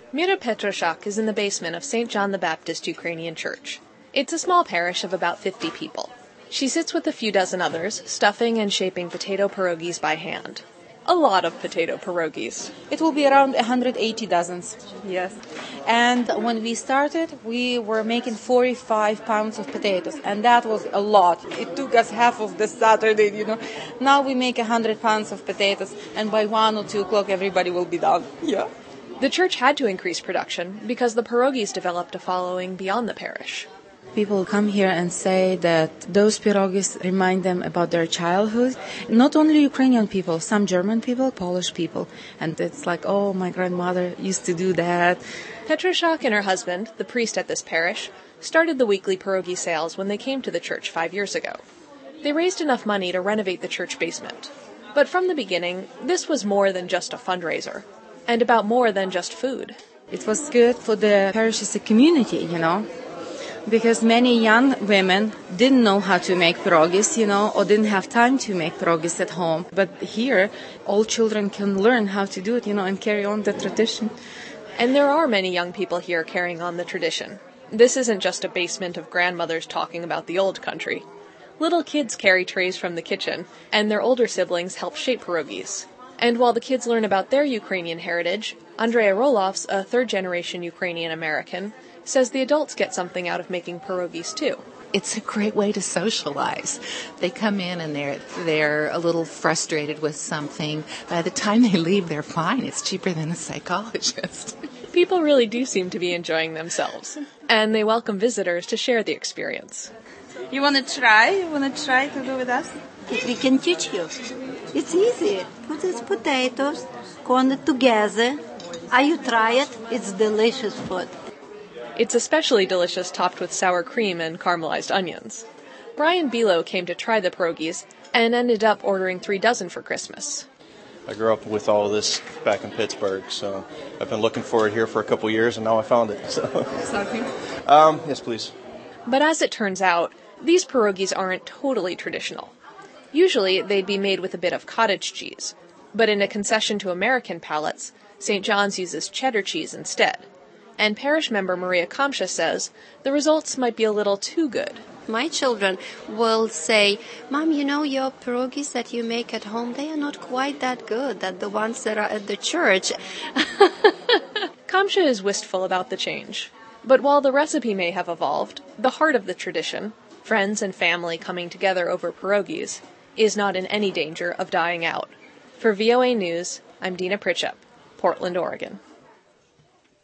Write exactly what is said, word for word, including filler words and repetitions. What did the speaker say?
Mira Petroshak is in the basement of Saint John the Baptist Ukrainian Church. It's a small parish of about fifty people. She sits with a few dozen others, stuffing and shaping potato pierogies by hand. A lot of potato pierogies. It will be around one hundred eighty dozens, yes. And when we started, we were making forty-five pounds of potatoes, and that was a lot. It took us half of the Saturday, you know. Now we make one hundred pounds of potatoes, and by one or two o'clock, everybody will be done. Yeah. The church had to increase production because the pierogies developed a following beyond the parish. People come here and say that those pierogies remind them about their childhood. Not only Ukrainian people, some German people, Polish people. And it's like, oh, my grandmother used to do that. Petroshak and her husband, the priest at this parish, started the weekly pierogi sales when they came to the church five years ago. They raised enough money to renovate the church basement. But from the beginning, this was more than just a fundraiser, and about more than just food. It was good for the parish as a community, you know. Because many young women didn't know how to make pierogies, you know, or didn't have time to make pierogies at home. But here, all children can learn how to do it, you know, and carry on the tradition. And there are many young people here carrying on the tradition. This isn't just a basement of grandmothers talking about the old country. Little kids carry trays from the kitchen, and their older siblings help shape pierogies. And while the kids learn about their Ukrainian heritage, Andrea Roloffs, a third-generation Ukrainian-American, says the adults get something out of making pierogies too. It's a great way to socialize. They come in and they're they're a little frustrated with something. By the time they leave, they're fine. It's cheaper than a psychologist. People really do seem to be enjoying themselves, and they welcome visitors to share the experience. You want to try? You want to try to do with us? We can teach you. It's easy. Put these potatoes, corn it together. Are you try it? It's delicious food. It's especially delicious topped with sour cream and caramelized onions. Brian Bilo came to try the pierogies and ended up ordering three dozen for Christmas. I grew up with all of this back in Pittsburgh, so I've been looking for it here for a couple years, and now I found it. So. Something? Um, yes, please. But as it turns out, these pierogies aren't totally traditional. Usually, they'd be made with a bit of cottage cheese, but in a concession to American palates, Saint John's uses cheddar cheese instead. And parish member Maria Kamsha says the results might be a little too good. My children will say, Mom, you know, your pierogies that you make at home, they are not quite that good as the ones that are at the church. Kamsha is wistful about the change. But while the recipe may have evolved, the heart of the tradition, friends and family coming together over pierogies, is not in any danger of dying out. For V O A News, I'm Dina Pritchett, Portland, Oregon.